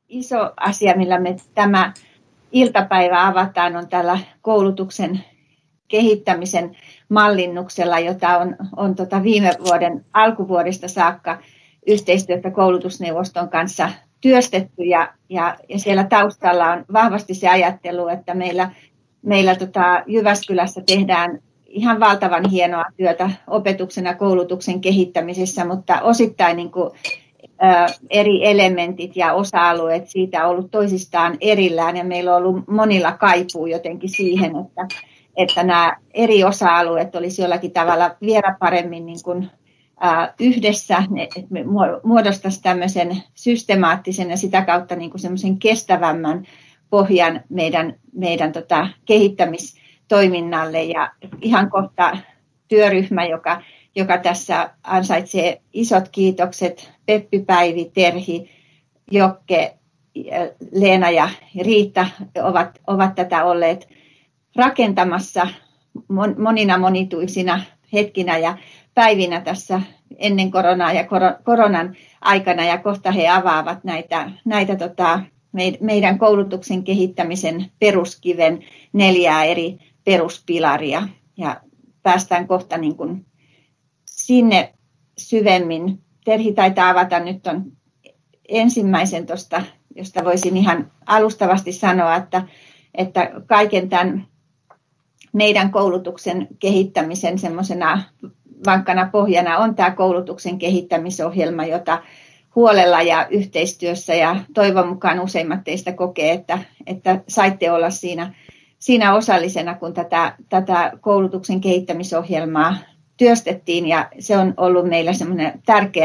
iso asia, millä me tämä iltapäivä avataan, on tällä koulutuksen kehittämisen mallinnuksella, jota on viime vuoden alkuvuodesta saakka yhteistyötä koulutusneuvoston kanssa työstetty. Ja siellä taustalla on vahvasti se ajattelu, että meillä Jyväskylässä tehdään ihan valtavan hienoa työtä opetuksen ja koulutuksen kehittämisessä, mutta osittain niin kuin, eri elementit ja osa-alueet siitä on ollut toisistaan erillään, ja meillä on ollut monilla kaipuu jotenkin siihen, että nämä eri osa-alueet olisi jollakin tavalla vielä paremmin niin kuin, yhdessä, että me muodostaisi tämmöisen systemaattisen ja sitä kautta niin kuin semmoisen kestävämmän pohjan meidän kehittämistoiminnalle. Ja ihan kohta työryhmä, joka tässä ansaitsee isot kiitokset, Peppi, Päivi, Terhi, Jokke, Leena ja Riitta ovat tätä olleet rakentamassa monina monituisina hetkinä ja päivinä tässä ennen koronaa ja koronan aikana, ja kohta he avaavat näitä meidän koulutuksen kehittämisen peruskiven 4 eri peruspilaria, ja päästään kohta niin kuin sinne syvemmin. Terhi taitaa avata nyt on ensimmäisen tuosta, josta voisin ihan alustavasti sanoa, että kaiken tämän meidän koulutuksen kehittämisen semmoisena vankkana pohjana on tämä koulutuksen kehittämisohjelma, jota huolella ja yhteistyössä, ja toivon mukaan useimmat teistä kokee, että saitte olla siinä osallisena, kun tätä koulutuksen kehittämisohjelmaa työstettiin, ja se on ollut meillä semmoinen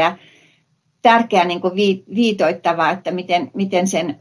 tärkeä niin kuin viitoittava, että miten sen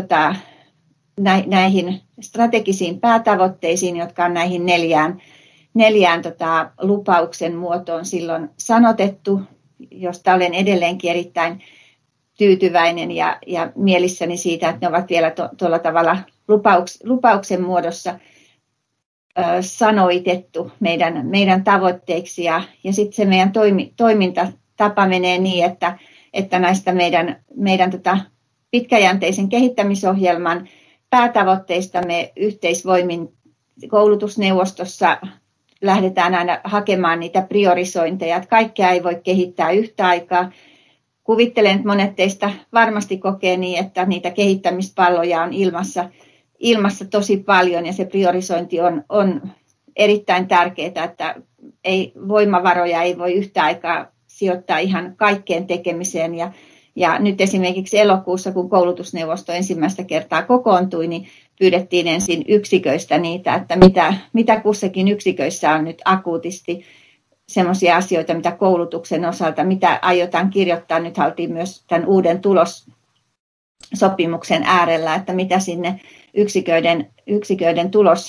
näihin strategisiin päätavoitteisiin, jotka on näihin neljään lupauksen muotoon silloin sanotettu, josta olen edelleenkin erittäin tyytyväinen ja mielissäni siitä, että ne ovat vielä tuolla tavalla lupauksen muodossa sanoitettu meidän tavoitteiksi. Ja sitten se meidän toimintatapa menee niin, että näistä meidän pitkäjänteisen kehittämisohjelman päätavoitteista me yhteisvoimin koulutusneuvostossa lähdetään aina hakemaan niitä priorisointeja, että kaikkea ei voi kehittää yhtä aikaa. Kuvittelen, että monet teistä varmasti kokee niin, että niitä kehittämispalloja on ilmassa tosi paljon, ja se priorisointi on erittäin tärkeää, että voimavaroja ei voi yhtä aikaa sijoittaa ihan kaikkeen tekemiseen. Ja nyt esimerkiksi elokuussa, kun koulutusneuvosto ensimmäistä kertaa kokoontui, niin pyydettiin ensin yksiköistä niitä, että mitä kussakin yksiköissä on nyt akuutisti semmoisia asioita, mitä koulutuksen osalta, mitä aiotaan kirjoittaa. Nyt haltiin myös tämän uuden tulossopimuksen äärellä, että mitä sinne yksiköiden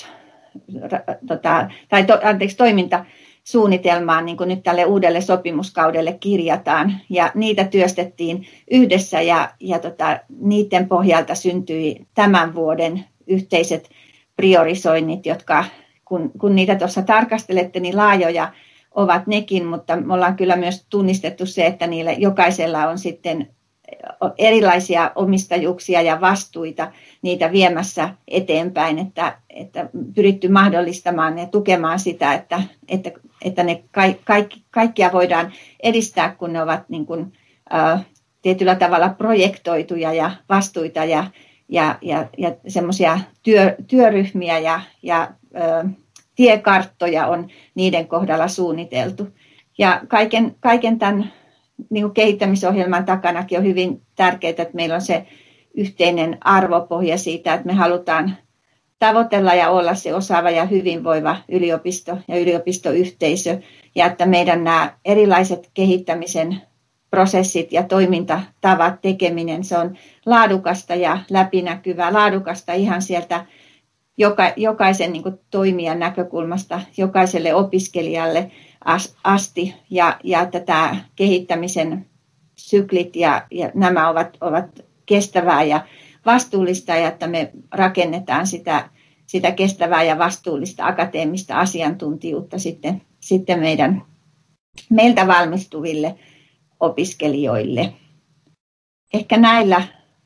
toimintasuunnitelmaan niin kuin nyt tälle uudelle sopimuskaudelle kirjataan. Ja niitä työstettiin yhdessä, ja niiden pohjalta syntyi tämän vuoden yhteiset priorisoinnit, jotka kun niitä tuossa tarkastelette, niin laajoja ovat nekin, mutta me ollaan kyllä myös tunnistettu se, että niillä jokaisella on sitten erilaisia omistajuuksia ja vastuita niitä viemässä eteenpäin, että pyritty mahdollistamaan ja tukemaan sitä, että ne kaikkia voidaan edistää, kun ne ovat niin kuin, tietyllä tavalla projektoituja ja vastuita ja niin työryhmiä ja tiekarttoja on niiden kohdalla suunniteltu. Ja kaiken tämän niin kuin kehittämisohjelman takanakin on hyvin tärkeää, että meillä on se yhteinen arvopohja siitä, että me halutaan tavoitella ja olla se osaava ja hyvinvoiva yliopisto ja yliopistoyhteisö, ja että meidän nämä erilaiset kehittämisen prosessit ja toimintatavat, tekeminen, se on laadukasta ja läpinäkyvää, laadukasta ihan sieltä jokaisen niin kuin toimijan näkökulmasta, jokaiselle opiskelijalle asti, ja että tämä kehittämisen syklit ja nämä ovat kestävää ja vastuullista, ja että me rakennetaan sitä kestävää ja vastuullista akateemista asiantuntijuutta sitten meiltä valmistuville opiskelijoille. Ehkä näillä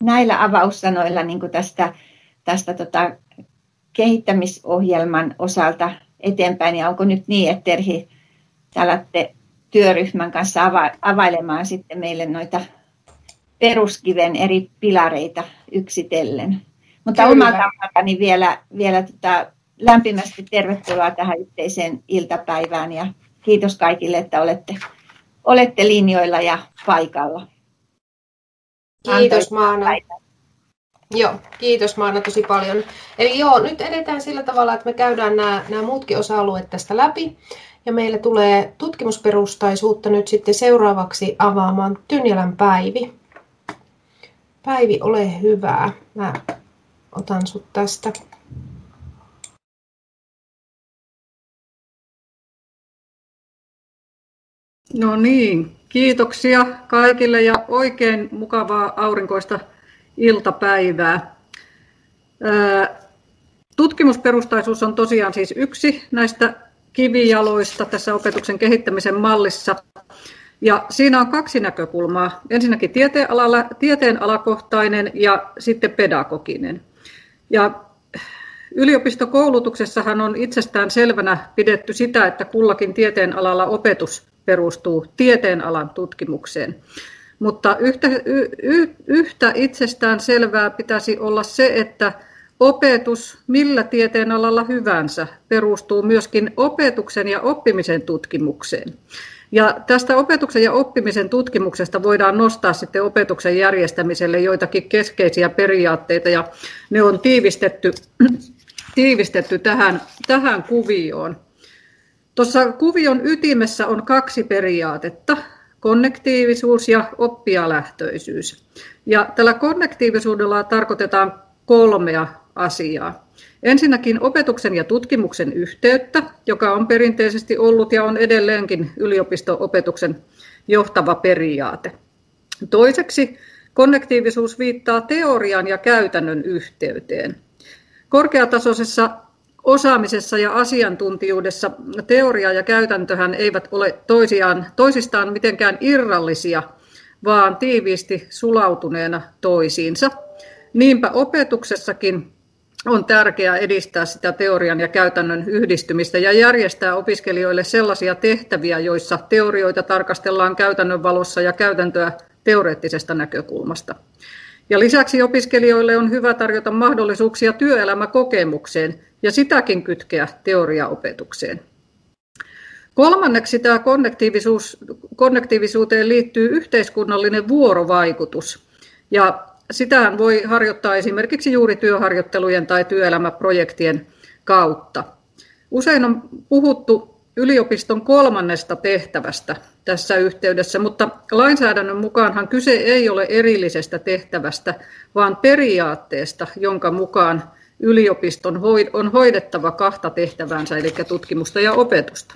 näillä avaussanoilla niin kuin tästä kehittämisohjelman osalta eteenpäin. Ja onko nyt niin, että Terhi, te alatte työryhmän kanssa availemaan sitten meille noita peruskiven eri pilareita yksitellen. Mutta omalta osaltani vielä lämpimästi tervetuloa tähän yhteiseen iltapäivään ja kiitos kaikille, että olette linjoilla ja paikalla. Kiitos Maana. Joo, kiitos Maana tosi paljon. Eli nyt edetään sillä tavalla, että me käydään nämä muutkin osa-alueet tästä läpi. Ja meille tulee tutkimusperustaisuutta nyt sitten seuraavaksi avaamaan Tynjälän Päivi. Päivi, ole hyvä. Mä otan sut tästä. No niin, kiitoksia kaikille ja oikein mukavaa aurinkoista iltapäivää. Tutkimusperustaisuus on tosiaan siis yksi näistä kivijaloista tässä opetuksen kehittämisen mallissa. Ja siinä on kaksi näkökulmaa. Ensinnäkin tieteenalakohtainen ja sitten pedagoginen. Ja yliopistokoulutuksessahan on itsestään selvänä pidetty sitä, että kullakin tieteenalalla opetus perustuu tieteenalan tutkimukseen. Mutta yhtä itsestään selvää pitäisi olla se, että opetus millä tieteenalalla hyvänsä perustuu myöskin opetuksen ja oppimisen tutkimukseen. Ja tästä opetuksen ja oppimisen tutkimuksesta voidaan nostaa sitten opetuksen järjestämiselle joitakin keskeisiä periaatteita, ja ne on tiivistetty tähän kuvioon. Tuossa kuvion ytimessä on kaksi periaatetta, konnektiivisuus ja oppijalähtöisyys. Ja tällä konnektiivisuudella tarkoitetaan kolmea asiaa. Ensinnäkin opetuksen ja tutkimuksen yhteyttä, joka on perinteisesti ollut ja on edelleenkin yliopisto-opetuksen johtava periaate. Toiseksi konnektiivisuus viittaa teorian ja käytännön yhteyteen. Korkeatasoisessa osaamisessa ja asiantuntijuudessa teoria ja käytäntöhän eivät ole toisistaan mitenkään irrallisia, vaan tiiviisti sulautuneena toisiinsa. Niinpä opetuksessakin on tärkeää edistää sitä teorian ja käytännön yhdistymistä ja järjestää opiskelijoille sellaisia tehtäviä, joissa teorioita tarkastellaan käytännön valossa ja käytäntöä teoreettisesta näkökulmasta. Ja lisäksi opiskelijoille on hyvä tarjota mahdollisuuksia työelämäkokemukseen ja sitäkin kytkeä teoriaopetukseen. Kolmanneksi tämä konnektiivisuuteen liittyy yhteiskunnallinen vuorovaikutus. Ja sitähän voi harjoittaa esimerkiksi juuri työharjoittelujen tai työelämäprojektien kautta. Usein on puhuttu yliopiston kolmannesta tehtävästä tässä yhteydessä, mutta lainsäädännön mukaanhan kyse ei ole erillisestä tehtävästä, vaan periaatteesta, jonka mukaan yliopiston on hoidettava kahta tehtäväänsä, eli tutkimusta ja opetusta.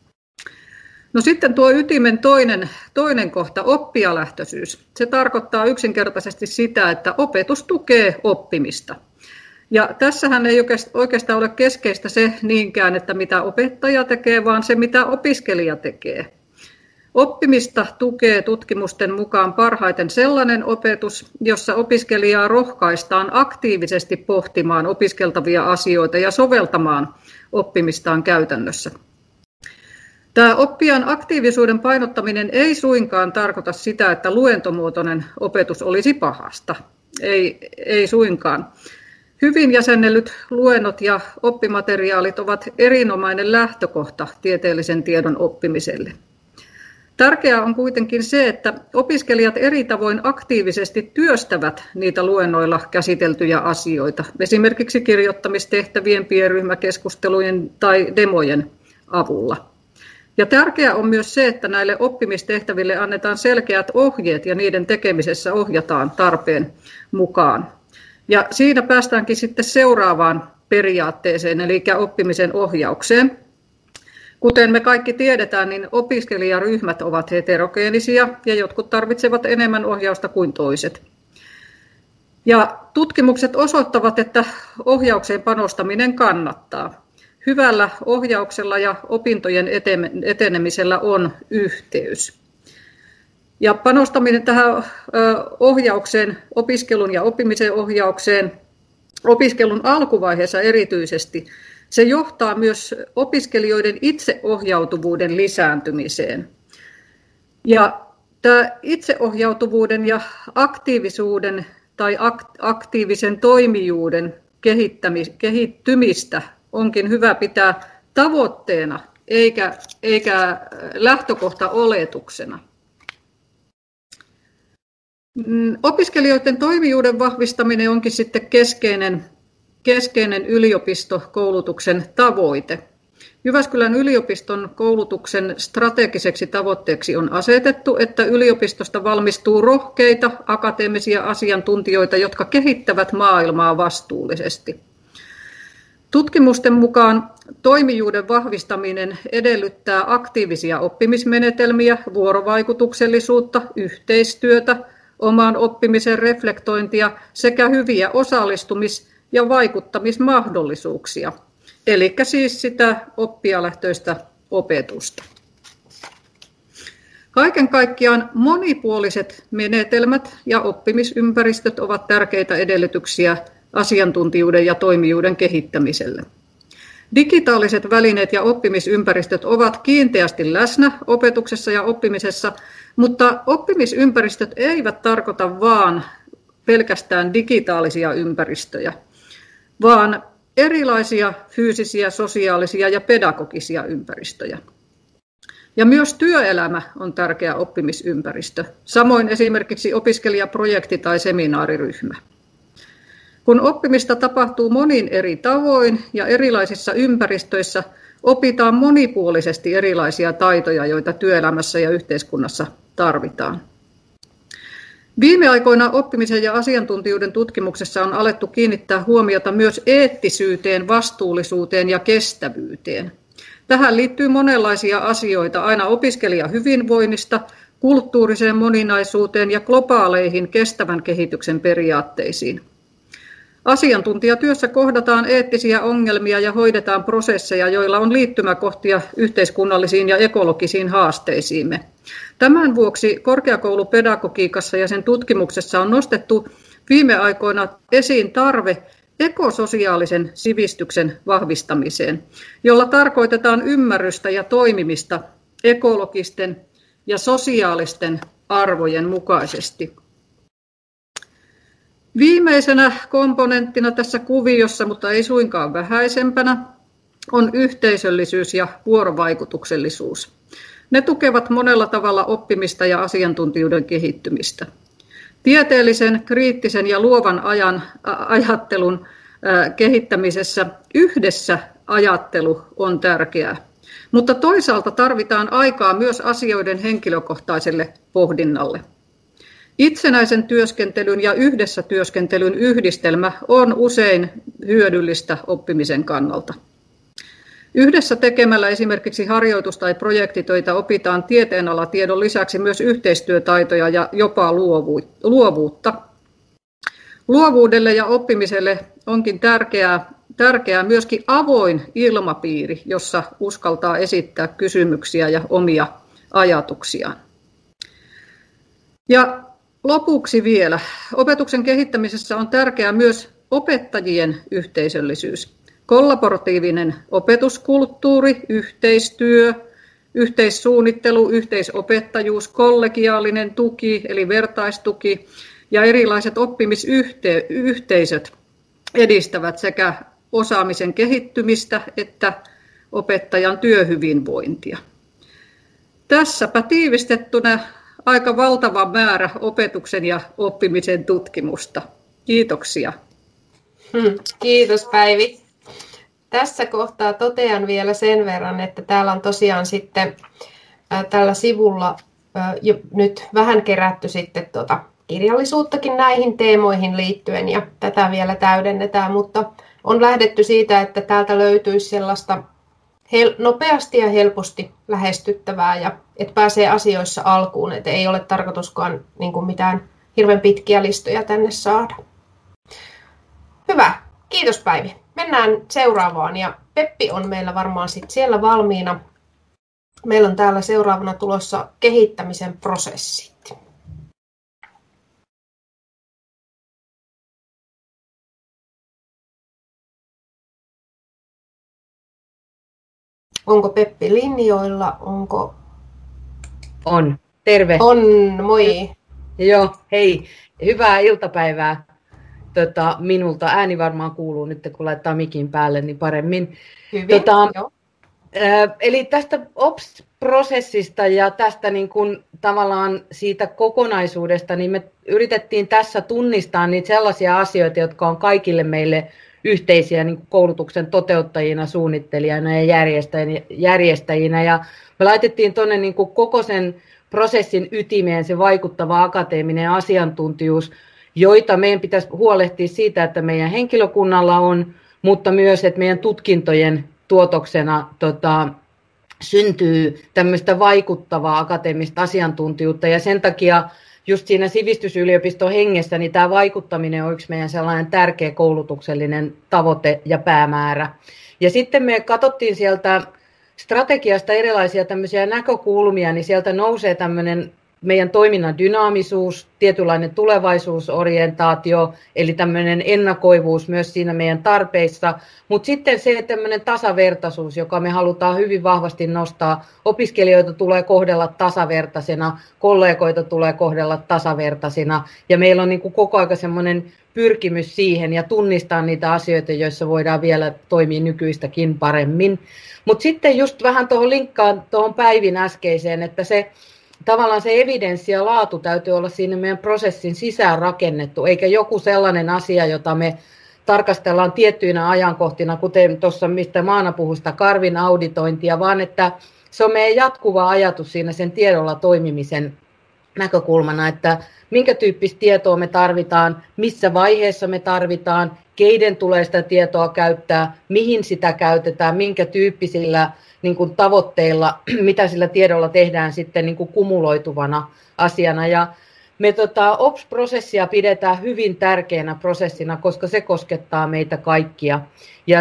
No sitten tuo ytimen toinen kohta, oppijalähtöisyys. Se tarkoittaa yksinkertaisesti sitä, että opetus tukee oppimista. Ja tässähän ei oikeastaan ole keskeistä se niinkään, että mitä opettaja tekee, vaan se mitä opiskelija tekee. Oppimista tukee tutkimusten mukaan parhaiten sellainen opetus, jossa opiskelijaa rohkaistaan aktiivisesti pohtimaan opiskeltavia asioita ja soveltamaan oppimistaan käytännössä. Tämä oppijan aktiivisuuden painottaminen ei suinkaan tarkoita sitä, että luentomuotoinen opetus olisi pahasta. Ei suinkaan. Hyvin jäsennellyt luennot ja oppimateriaalit ovat erinomainen lähtökohta tieteellisen tiedon oppimiselle. Tärkeää on kuitenkin se, että opiskelijat eri tavoin aktiivisesti työstävät niitä luennoilla käsiteltyjä asioita, esimerkiksi kirjoittamistehtävien, pienryhmäkeskustelujen tai demojen avulla. Ja tärkeää on myös se, että näille oppimistehtäville annetaan selkeät ohjeet ja niiden tekemisessä ohjataan tarpeen mukaan. Ja siinä päästäänkin sitten seuraavaan periaatteeseen, eli oppimisen ohjaukseen. Kuten me kaikki tiedetään, niin opiskelijaryhmät ovat heterogeenisia ja jotkut tarvitsevat enemmän ohjausta kuin toiset. Ja tutkimukset osoittavat, että ohjaukseen panostaminen kannattaa. Hyvällä ohjauksella ja opintojen etenemisellä on yhteys. Ja panostaminen tähän ohjaukseen, opiskelun ja oppimisen ohjaukseen, opiskelun alkuvaiheessa erityisesti, se johtaa myös opiskelijoiden itseohjautuvuuden lisääntymiseen. Ja tämä itseohjautuvuuden ja aktiivisuuden tai aktiivisen toimijuuden kehittymistä onkin hyvä pitää tavoitteena eikä lähtökohtaoletuksena. Opiskelijoiden toimijuuden vahvistaminen onkin sitten keskeinen yliopistokoulutuksen tavoite. Jyväskylän yliopiston koulutuksen strategiseksi tavoitteeksi on asetettu, että yliopistosta valmistuu rohkeita akateemisia asiantuntijoita, jotka kehittävät maailmaa vastuullisesti. Tutkimusten mukaan toimijuuden vahvistaminen edellyttää aktiivisia oppimismenetelmiä, vuorovaikutuksellisuutta, yhteistyötä, oman oppimisen reflektointia sekä hyviä osallistumis- ja vaikuttamismahdollisuuksia. Eli siis sitä oppijalähtöistä opetusta. Kaiken kaikkiaan monipuoliset menetelmät ja oppimisympäristöt ovat tärkeitä edellytyksiä asiantuntijuuden ja toimijuuden kehittämiselle. Digitaaliset välineet ja oppimisympäristöt ovat kiinteästi läsnä opetuksessa ja oppimisessa, mutta oppimisympäristöt eivät tarkoita vain pelkästään digitaalisia ympäristöjä, vaan erilaisia fyysisiä, sosiaalisia ja pedagogisia ympäristöjä. Ja myös työelämä on tärkeä oppimisympäristö, samoin esimerkiksi opiskelijaprojekti tai seminaariryhmä. Kun oppimista tapahtuu monin eri tavoin ja erilaisissa ympäristöissä, opitaan monipuolisesti erilaisia taitoja, joita työelämässä ja yhteiskunnassa tarvitaan. Viime aikoina oppimisen ja asiantuntijuuden tutkimuksessa on alettu kiinnittää huomiota myös eettisyyteen, vastuullisuuteen ja kestävyyteen. Tähän liittyy monenlaisia asioita, aina opiskelijahyvinvoinnista, kulttuuriseen moninaisuuteen ja globaaleihin kestävän kehityksen periaatteisiin. Asiantuntijatyössä kohdataan eettisiä ongelmia ja hoidetaan prosesseja, joilla on liittymäkohtia yhteiskunnallisiin ja ekologisiin haasteisiimme. Tämän vuoksi korkeakoulupedagogiikassa ja sen tutkimuksessa on nostettu viime aikoina esiin tarve ekososiaalisen sivistyksen vahvistamiseen, jolla tarkoitetaan ymmärrystä ja toimimista ekologisten ja sosiaalisten arvojen mukaisesti. Viimeisenä komponenttina tässä kuviossa, mutta ei suinkaan vähäisempänä, on yhteisöllisyys ja vuorovaikutuksellisuus. Ne tukevat monella tavalla oppimista ja asiantuntijuuden kehittymistä. Tieteellisen, kriittisen ja luovan ajattelun kehittämisessä yhdessä ajattelu on tärkeää, mutta toisaalta tarvitaan aikaa myös asioiden henkilökohtaiselle pohdinnalle. Itsenäisen työskentelyn ja yhdessä työskentelyn yhdistelmä on usein hyödyllistä oppimisen kannalta. Yhdessä tekemällä esimerkiksi harjoitus- tai projektitöitä opitaan tieteenalatiedon lisäksi myös yhteistyötaitoja ja jopa luovuutta. Luovuudelle ja oppimiselle onkin tärkeää myöskin avoin ilmapiiri, jossa uskaltaa esittää kysymyksiä ja omia ajatuksiaan. Ja lopuksi vielä, opetuksen kehittämisessä on tärkeää myös opettajien yhteisöllisyys. Kollaboratiivinen opetuskulttuuri, yhteistyö, yhteissuunnittelu, yhteisopettajuus, kollegiaalinen tuki eli vertaistuki ja erilaiset oppimisyhteisöt edistävät sekä osaamisen kehittymistä että opettajan työhyvinvointia. Tässäpä tiivistettynä aika valtava määrä opetuksen ja oppimisen tutkimusta. Kiitoksia. Kiitos Päivi. Tässä kohtaa totean vielä sen verran, että täällä on tosiaan sitten tällä sivulla jo nyt vähän kerätty sitten kirjallisuuttakin näihin teemoihin liittyen ja tätä vielä täydennetään, mutta on lähdetty siitä, että täältä löytyisi sellaista nopeasti ja helposti lähestyttävää ja että pääsee asioissa alkuun, että ei ole tarkoituskaan niin kuin mitään hirveän pitkiä listoja tänne saada. Hyvä, kiitos Päivi. Mennään seuraavaan ja Peppi on meillä varmaan sitten siellä valmiina. Meillä on täällä seuraavana tulossa kehittämisen prosessit. Onko Peppi linjoilla? Onko? On. Terve. On, moi. Joo, hei. Hyvää iltapäivää minulta. Ääni varmaan kuuluu nyt, kun laittaa mikin päälle, niin paremmin. Hyvin, joo. Eli tästä OPS-prosessista ja tästä niin kuin tavallaan siitä kokonaisuudesta, niin me yritettiin tässä tunnistaa niitä sellaisia asioita, jotka on kaikille meille yhteisiä niin kuin koulutuksen toteuttajina, suunnittelijana ja järjestäjinä. Ja me laitettiin tuonne niin kuin koko sen prosessin ytimeen se vaikuttava akateeminen asiantuntijuus, joita meidän pitäisi huolehtia siitä, että meidän henkilökunnalla on, mutta myös, että meidän tutkintojen tuotoksena syntyy tämmöistä vaikuttavaa akateemista asiantuntijuutta. Ja sen takia just siinä sivistysyliopiston hengessä niin tämä vaikuttaminen on yksi meidän sellainen tärkeä koulutuksellinen tavoite ja päämäärä. Ja sitten me katsottiin sieltä strategiasta erilaisia tämmöisiä näkökulmia, niin sieltä nousee tämmöinen meidän toiminnan dynaamisuus, tietynlainen tulevaisuusorientaatio, eli tämmöinen ennakoivuus myös siinä meidän tarpeissa, mutta sitten se tämmöinen tasavertaisuus, joka me halutaan hyvin vahvasti nostaa. Opiskelijoita tulee kohdella tasavertaisena, kollegoita tulee kohdella tasavertaisina, ja meillä on niin kuin koko ajan semmoinen pyrkimys siihen ja tunnistaa niitä asioita, joissa voidaan vielä toimia nykyistäkin paremmin. Mutta sitten just vähän tuohon linkkaan tuohon Päivin äskeiseen, että tavallaan se evidenssi ja laatu täytyy olla siinä meidän prosessin sisään rakennettu, eikä joku sellainen asia, jota me tarkastellaan tiettyinä ajankohtina, kuten tuossa, mistä Maana puhui sitä Karvin auditointia, vaan että se on meidän jatkuva ajatus siinä sen tiedolla toimimisen näkökulmana, että minkä tyyppistä tietoa me tarvitaan, missä vaiheessa me tarvitaan, keiden tulee sitä tietoa käyttää, mihin sitä käytetään, minkä tyyppisillä niin kuin tavoitteilla, mitä sillä tiedolla tehdään sitten niin kuin kumuloituvana asiana. Ja me OPS-prosessia pidetään hyvin tärkeänä prosessina, koska se koskettaa meitä kaikkia. Ja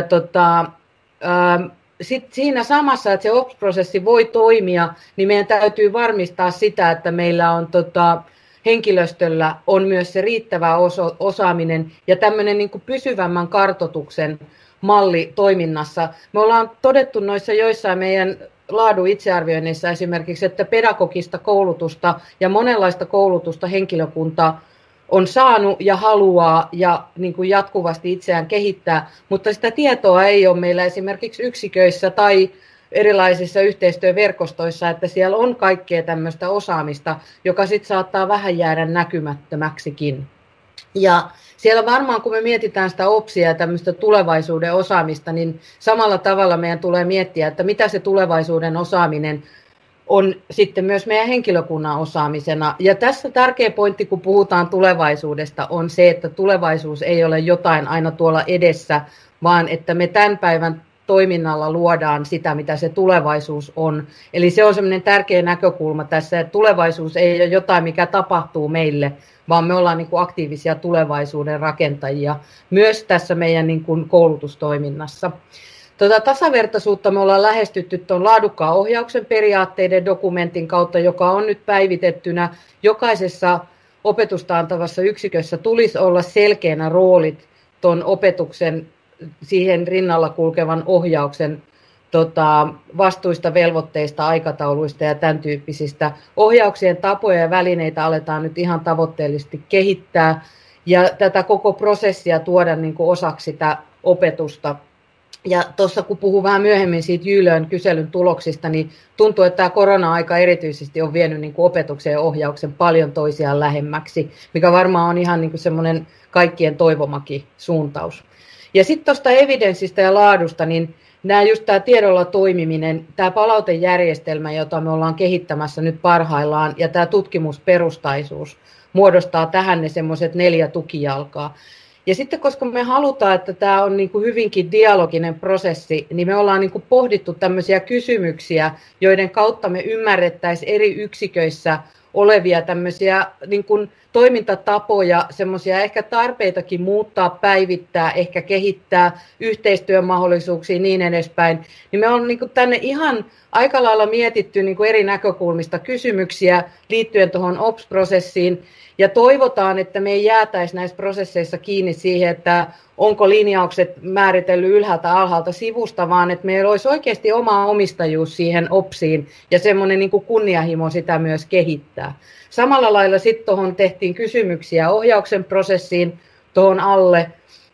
sitten siinä samassa, että se OPS-prosessi voi toimia, niin meidän täytyy varmistaa sitä, että meillä on henkilöstöllä on myös se riittävä osaaminen ja tämmöinen niin kuin pysyvämmän kartoituksen malli toiminnassa. Me ollaan todettu noissa joissain meidän laadun itsearvioinneissa esimerkiksi, että pedagogista koulutusta ja monenlaista koulutusta henkilökunta on saanut ja haluaa ja niin kuin jatkuvasti itseään kehittää, mutta sitä tietoa ei ole meillä esimerkiksi yksiköissä tai erilaisissa yhteistyöverkostoissa, että siellä on kaikkea tämmöistä osaamista, joka sitten saattaa vähän jäädä näkymättömäksikin. Ja siellä varmaan, kun me mietitään sitä OPSia ja tämmöistä tulevaisuuden osaamista, niin samalla tavalla meidän tulee miettiä, että mitä se tulevaisuuden osaaminen on sitten myös meidän henkilökunnan osaamisena. Ja tässä tärkeä pointti, kun puhutaan tulevaisuudesta, on se, että tulevaisuus ei ole jotain aina tuolla edessä, vaan että me tämän päivän toiminnalla luodaan sitä, mitä se tulevaisuus on. Eli se on semmoinen tärkeä näkökulma tässä, että tulevaisuus ei ole jotain, mikä tapahtuu meille, vaan me ollaan niin kuin aktiivisia tulevaisuuden rakentajia myös tässä meidän niin kuin koulutustoiminnassa. Tasavertaisuutta me ollaan lähestytty tuon laadukkaan ohjauksen periaatteiden dokumentin kautta, joka on nyt päivitettynä. Jokaisessa opetusta antavassa yksikössä tulisi olla selkeänä roolit tuon opetuksen siihen rinnalla kulkevan ohjauksen vastuista, velvoitteista, aikatauluista ja tämän tyyppisistä. Ohjauksien tapoja ja välineitä aletaan nyt ihan tavoitteellisesti kehittää ja tätä koko prosessia tuoda niin kuin osaksi sitä opetusta. Ja tuossa kun puhun vähän myöhemmin siitä Jylön kyselyn tuloksista, niin tuntuu, että tämä korona-aika erityisesti on vienyt niin kuin opetuksen ja ohjauksen paljon toisiaan lähemmäksi, mikä varmaan on ihan niin kuin semmoinen kaikkien toivomakin suuntaus. Ja sitten tuosta evidenssistä ja laadusta, niin tämä tiedolla toimiminen, tämä palautejärjestelmä, jota me ollaan kehittämässä nyt parhaillaan, ja tämä tutkimusperustaisuus muodostaa tähän ne semmoiset 4 tukijalkaa. Ja sitten koska me halutaan, että tämä on niin kuin hyvinkin dialoginen prosessi, niin me ollaan niin kuin pohdittu tämmöisiä kysymyksiä, joiden kautta me ymmärrettäisiin eri yksiköissä olevia tämmöisiä niin kuin toimintatapoja, semmoisia ehkä tarpeitakin muuttaa, päivittää, ehkä kehittää yhteistyön mahdollisuuksia niin edespäin. Niin me on niin kuin tänne ihan aika lailla mietitty niin kuin eri näkökulmista kysymyksiä liittyen tuohon OPS-prosessiin. Ja toivotaan, että me ei jäätäisi näissä prosesseissa kiinni siihen, että onko linjaukset määritellyt ylhäältä alhaalta sivusta, vaan että meillä olisi oikeasti oma omistajuus siihen OPSiin ja semmoinen niin kuin kunnianhimo sitä myös kehittää. Samalla lailla sitten tuohon tehtiin kysymyksiä ohjauksen prosessiin tuohon alle,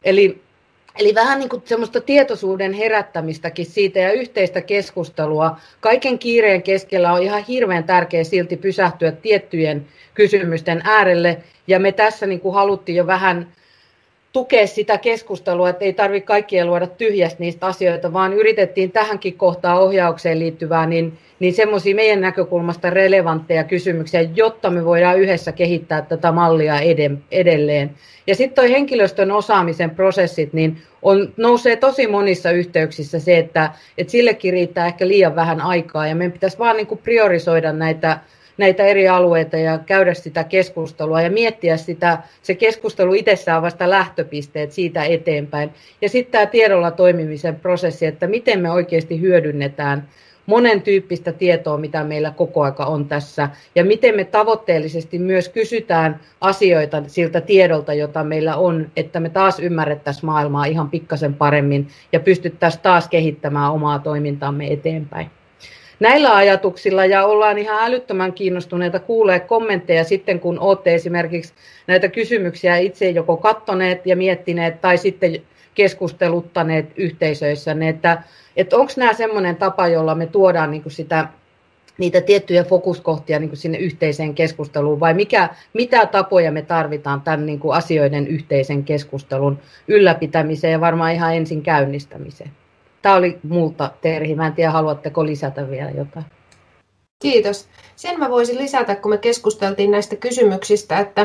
eli vähän niin kuin semmoista tietoisuuden herättämistäkin siitä ja yhteistä keskustelua. Kaiken kiireen keskellä on ihan hirveän tärkeää silti pysähtyä tiettyjen kysymysten äärelle. Ja me tässä niin kuin haluttiin jo vähän tukea sitä keskustelua, että ei tarvitse kaikkien luoda tyhjästä niistä asioita, vaan yritettiin tähänkin kohtaan ohjaukseen liittyvää, niin semmoisia meidän näkökulmasta relevantteja kysymyksiä, jotta me voidaan yhdessä kehittää tätä mallia edelleen. Ja sitten tuo henkilöstön osaamisen prosessit, niin nousee tosi monissa yhteyksissä se, että sillekin riittää ehkä liian vähän aikaa, ja meidän pitäisi vaan niin kuin priorisoida näitä eri alueita ja käydä sitä keskustelua ja miettiä se keskustelu itsessään vasta lähtöpisteet siitä eteenpäin. Ja sitten tämä tiedolla toimimisen prosessi, että miten me oikeasti hyödynnetään monen tyyppistä tietoa, mitä meillä koko aika on tässä, ja miten me tavoitteellisesti myös kysytään asioita siltä tiedolta, jota meillä on, että me taas ymmärrettäisiin maailmaa ihan pikkasen paremmin ja pystyttäisiin taas kehittämään omaa toimintaamme eteenpäin. Näillä ajatuksilla, ja ollaan ihan älyttömän kiinnostuneita kuulee kommentteja sitten, kun olette esimerkiksi näitä kysymyksiä itse joko katsoneet ja miettineet tai sitten keskusteluttaneet yhteisöissänne, että onko nämä semmoinen tapa, jolla me tuodaan niin kuin niitä tiettyjä fokuskohtia niin kuin sinne yhteiseen keskusteluun, vai mitä tapoja me tarvitaan tämän niin kuin asioiden yhteisen keskustelun ylläpitämiseen ja varmaan ihan ensin käynnistämiseen. Tämä oli multa, Terhi. Mä en tiedä, haluatteko lisätä vielä jotain? Kiitos. Sen mä voisin lisätä, kun me keskusteltiin näistä kysymyksistä, että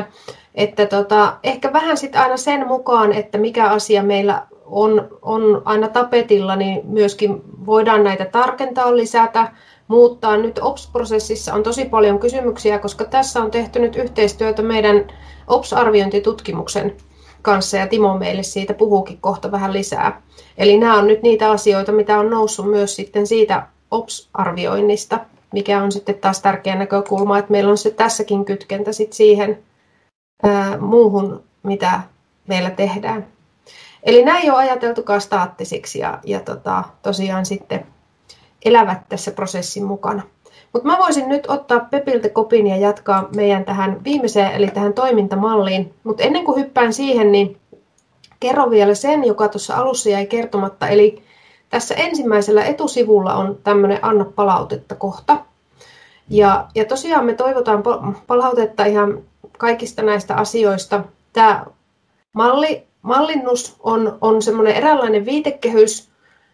ehkä vähän sitten aina sen mukaan, että mikä asia meillä on aina tapetilla, niin myöskin voidaan näitä tarkentaa, lisätä, muuttaa. Nyt OPS-prosessissa on tosi paljon kysymyksiä, koska tässä on tehty nyt yhteistyötä meidän OPS-arviointitutkimuksen kanssa, ja Timo meille siitä puhuukin kohta vähän lisää. Eli nämä on nyt niitä asioita, mitä on noussut myös sitten siitä OPS-arvioinnista, mikä on sitten taas tärkeä näkökulma, että meillä on se tässäkin kytkentä sitten siihen muuhun, mitä meillä tehdään. Eli nämä ei ole ajateltukaan staattisiksi ja tosiaan sitten elävät tässä prosessin mukana. Mutta mä voisin nyt ottaa Pepiltä kopin ja jatkaa meidän tähän viimeiseen, eli tähän toimintamalliin. Mutta ennen kuin hyppään siihen, niin kerron vielä sen, joka tuossa alussa jäi kertomatta. Eli tässä ensimmäisellä etusivulla on tämmöinen Anna palautetta kohta. Ja tosiaan me toivotaan palautetta ihan kaikista näistä asioista. Tämä mallinnus on semmoinen eräänlainen viitekehys,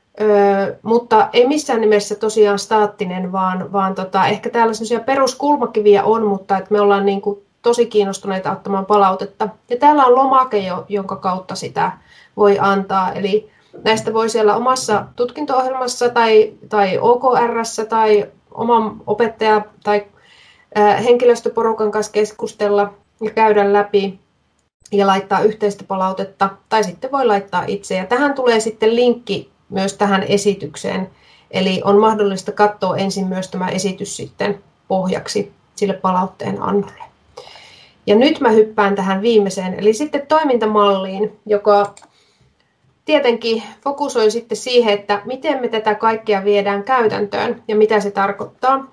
mutta ei missään nimessä tosiaan staattinen, vaan ehkä täällä semmoisia peruskulmakiviä on, mutta että me ollaan niin kuin tosi kiinnostuneita ottamaan palautetta. Ja täällä on lomake, jonka kautta sitä voi antaa. Eli näistä voi siellä omassa tutkinto-ohjelmassa tai OKR:ssä tai oman opettaja- tai henkilöstöporukan kanssa keskustella ja käydä läpi ja laittaa yhteistä palautetta, tai sitten voi laittaa itse. Ja tähän tulee sitten linkki myös tähän esitykseen, eli on mahdollista katsoa ensin myös tämä esitys sitten pohjaksi sille palautteen annolle. Ja nyt mä hyppään tähän viimeiseen, eli sitten toimintamalliin, joka tietenkin fokusoi sitten siihen, että miten me tätä kaikkea viedään käytäntöön ja mitä se tarkoittaa.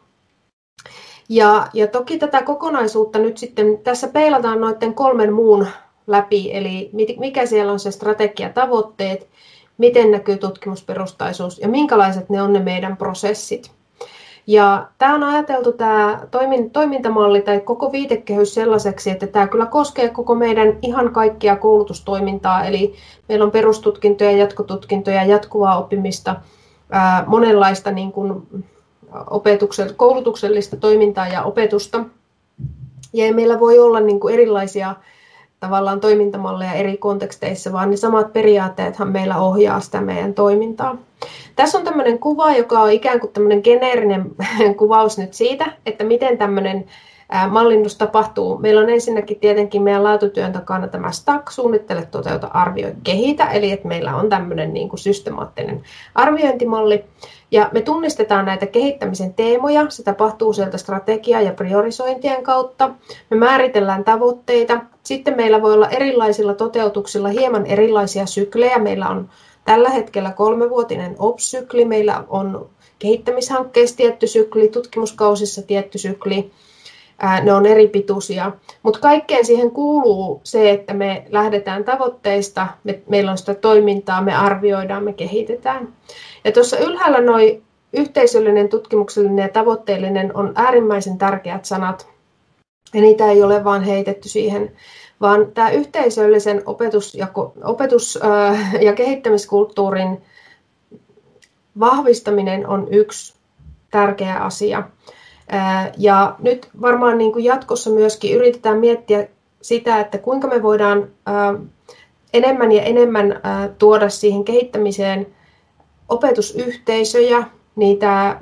Ja toki tätä kokonaisuutta nyt sitten tässä peilataan noiden 3 muun läpi, eli mikä siellä on se strategiatavoitteet, miten näkyy tutkimusperustaisuus ja minkälaiset ne on ne meidän prosessit. Ja tämä on ajateltu tämä toimintamalli tai koko viitekehys sellaiseksi, että tämä kyllä koskee koko meidän ihan kaikkia koulutustoimintaa, eli meillä on perustutkintoja, jatkotutkintoja, jatkuvaa oppimista, monenlaista niin kuin koulutuksellista toimintaa ja opetusta. Ja meillä voi olla niin kuin erilaisia tavallaan toimintamalleja eri konteksteissa, vaan ne samat periaatteethan meillä ohjaa sitä meidän toimintaa. Tässä on tämmöinen kuva, joka on ikään kuin tämmöinen geneerinen kuvaus nyt siitä, että miten tämmöinen mallinnus tapahtuu. Meillä on ensinnäkin tietenkin meidän laatutyön takana tämä STAC, suunnittele, toteuta, arvioi, kehitä, eli että meillä on tämmöinen niin kuin systemaattinen arviointimalli. Ja me tunnistetaan näitä kehittämisen teemoja, se tapahtuu sieltä strategia- ja priorisointien kautta. Me määritellään tavoitteita, sitten meillä voi olla erilaisilla toteutuksilla hieman erilaisia syklejä. Meillä on tällä hetkellä 3-vuotinen OPS-sykli, meillä on kehittämishankkeessa tietty sykli, tutkimuskausissa tietty sykli. Ne on eri pituisia, mutta kaikkeen siihen kuuluu se, että me lähdetään tavoitteista, meillä on sitä toimintaa, me arvioidaan, me kehitetään. Ja tuossa ylhäällä noi yhteisöllinen, tutkimuksellinen ja tavoitteellinen on äärimmäisen tärkeät sanat. Ja niitä ei ole vaan heitetty siihen, vaan tämä yhteisöllisen opetus- ja kehittämiskulttuurin vahvistaminen on yksi tärkeä asia. Ja nyt varmaan niin kuin jatkossa myöskin yritetään miettiä sitä, että kuinka me voidaan enemmän ja enemmän tuoda siihen kehittämiseen opetusyhteisöjä, niitä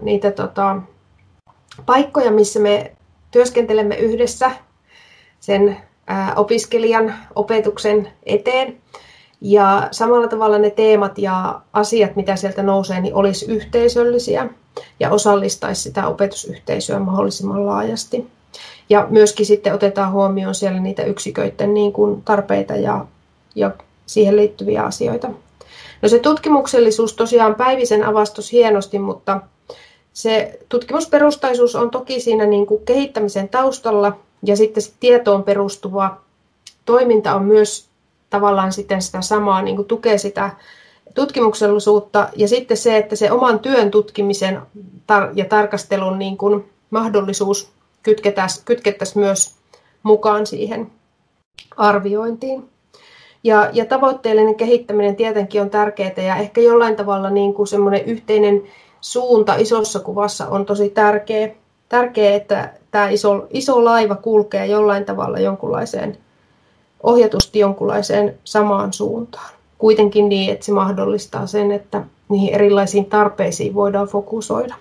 paikkoja, missä me työskentelemme yhdessä sen opiskelijan opetuksen eteen. Ja samalla tavalla ne teemat ja asiat, mitä sieltä nousee, niin olisi yhteisöllisiä ja osallistaisi sitä opetusyhteisöä mahdollisimman laajasti. Ja myöskin sitten otetaan huomioon siellä niitä yksiköiden niin kuin tarpeita ja siihen liittyviä asioita. No se tutkimuksellisuus tosiaan Päivisen avastus hienosti, mutta se tutkimusperustaisuus on toki siinä niin kuin kehittämisen taustalla ja sitten se tietoon perustuva toiminta on myös tavallaan sitten sitä samaa, niin kuin tukee sitä tutkimuksellisuutta ja sitten se, että se oman työn tutkimisen ja tarkastelun niin kuin mahdollisuus kytkettäisiin myös mukaan siihen arviointiin. Ja tavoitteellinen kehittäminen tietenkin on tärkeää ja ehkä jollain tavalla niin kuin semmoinen yhteinen suunta isossa kuvassa on tosi tärkeä, että tämä iso laiva kulkee jollain tavalla ohjatusti jonkunlaiseen samaan suuntaan. Kuitenkin niin, että se mahdollistaa sen, että niihin erilaisiin tarpeisiin voidaan fokusoida.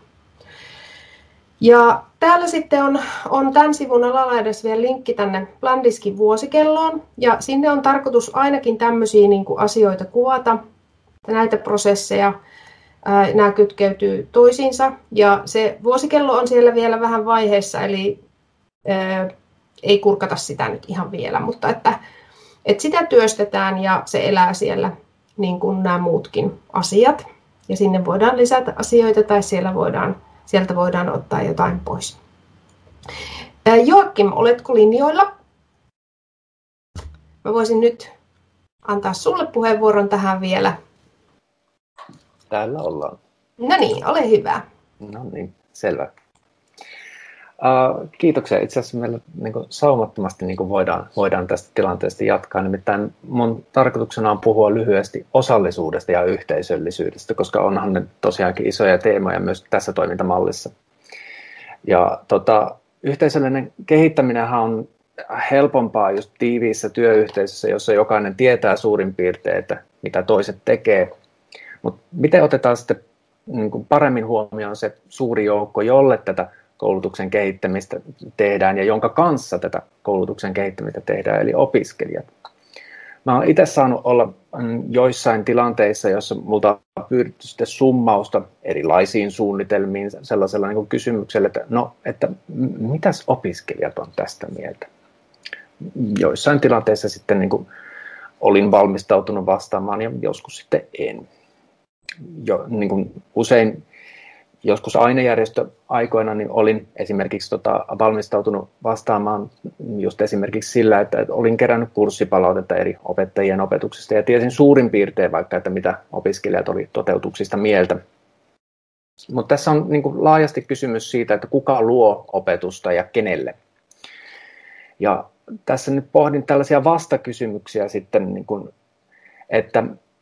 Ja täällä sitten on tämän sivun alalaidassa vielä linkki tänne Blandiskin vuosikelloon. Ja sinne on tarkoitus ainakin tämmöisiä niin kuin asioita kuvata, näitä prosesseja. Nämä kytkeytyy toisiinsa. Ja se vuosikello on siellä vielä vähän vaiheessa, eli ei kurkata sitä nyt ihan vielä, mutta että sitä työstetään ja se elää siellä niin kuin nämä muutkin asiat. Ja sinne voidaan lisätä asioita tai sieltä voidaan ottaa jotain pois. Joakim, oletko linjoilla? Mä voisin nyt antaa sulle puheenvuoron tähän vielä. Täällä ollaan. No niin, ole hyvä. No niin, selvä. Kiitoksia. Itse asiassa meillä saumattomasti voidaan tästä tilanteesta jatkaa. Nimittäin mun tarkoituksena on puhua lyhyesti osallisuudesta ja yhteisöllisyydestä, koska onhan ne tosiaankin isoja teemoja myös tässä toimintamallissa. Ja yhteisöllinen kehittäminenhän on helpompaa just tiiviissä työyhteisössä, jossa jokainen tietää suurin piirtein, että mitä toiset tekee. Mutta miten otetaan sitten paremmin huomioon se suuri joukko, jolle tätä koulutuksen kehittämistä tehdään ja jonka kanssa tätä koulutuksen kehittämistä tehdään, eli opiskelijat. Mä oon itse saanut olla joissain tilanteissa, jossa multa on pyydetty sitten summausta erilaisiin suunnitelmiin sellaisella niin kuin kysymyksellä, että mitäs opiskelijat on tästä mieltä. Joissain tilanteissa sitten niin kuin olin valmistautunut vastaamaan ja joskus sitten en. Niin kuin usein joskus ainejärjestöaikoina niin olin esimerkiksi valmistautunut vastaamaan just esimerkiksi sillä, että olin kerännyt kurssipalautetta eri opettajien opetuksesta ja tiesin suurin piirtein vaikka, että mitä opiskelijat oli toteutuksista mieltä. Mutta tässä on niin kuin laajasti kysymys siitä, että kuka luo opetusta ja kenelle. Ja tässä nyt pohdin tällaisia vastakysymyksiä sitten, niin kuin, että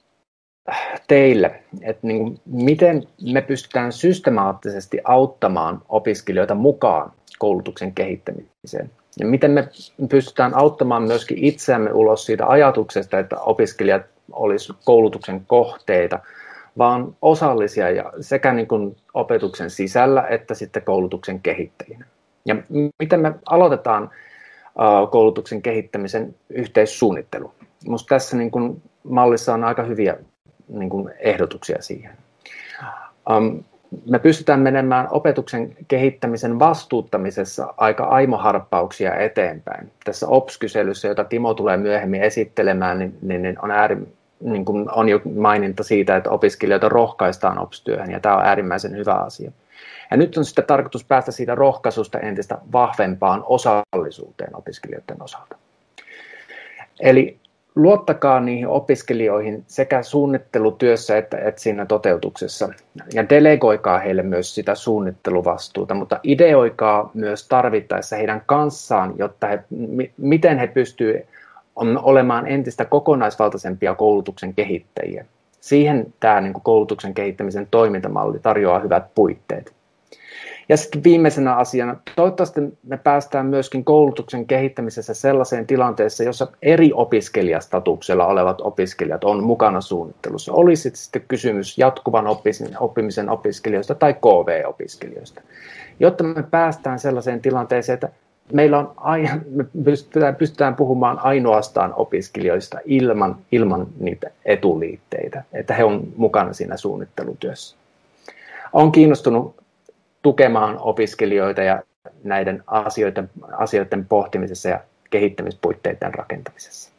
teille, että niin miten me pystytään systemaattisesti auttamaan opiskelijoita mukaan koulutuksen kehittämiseen. Ja miten me pystytään auttamaan myöskin itseämme ulos siitä ajatuksesta, että opiskelijat olisivat koulutuksen kohteita, vaan osallisia ja sekä niin kuin opetuksen sisällä että sitten koulutuksen kehittäjinä. Ja miten me aloitetaan koulutuksen kehittämisen yhteissuunnittelu. Minusta tässä niin kuin mallissa on aika hyviä niin kuin ehdotuksia siihen. me pystytään menemään opetuksen kehittämisen vastuuttamisessa aika aimoharppauksia eteenpäin. Tässä OPS-kyselyssä, jota Timo tulee myöhemmin esittelemään, niin on jo maininta siitä, että opiskelijoita rohkaistaan OPS-työhön, ja tämä on äärimmäisen hyvä asia. Ja nyt on sitten tarkoitus päästä siitä rohkaisusta entistä vahvempaan osallisuuteen opiskelijoiden osalta. Eli luottakaa niihin opiskelijoihin sekä suunnittelutyössä että siinä toteutuksessa. Ja delegoikaa heille myös sitä suunnitteluvastuuta, mutta ideoikaa myös tarvittaessa heidän kanssaan, jotta miten he pystyvät olemaan entistä kokonaisvaltaisempia koulutuksen kehittäjiä. Siihen tämä koulutuksen kehittämisen toimintamalli tarjoaa hyvät puitteet. Ja sitten viimeisenä asiana, toivottavasti me päästään myöskin koulutuksen kehittämisessä sellaiseen tilanteeseen, jossa eri opiskelijastatuksella olevat opiskelijat on mukana suunnittelussa. Olisi sitten kysymys jatkuvan oppimisen opiskelijoista tai KV-opiskelijoista, jotta me päästään sellaiseen tilanteeseen, että me pystytään puhumaan ainoastaan opiskelijoista ilman niitä etuliitteitä, että he on mukana siinä suunnittelutyössä. Olen kiinnostunut tukemaan opiskelijoita ja näiden asioiden pohtimisessa ja kehittämispuitteiden rakentamisessa.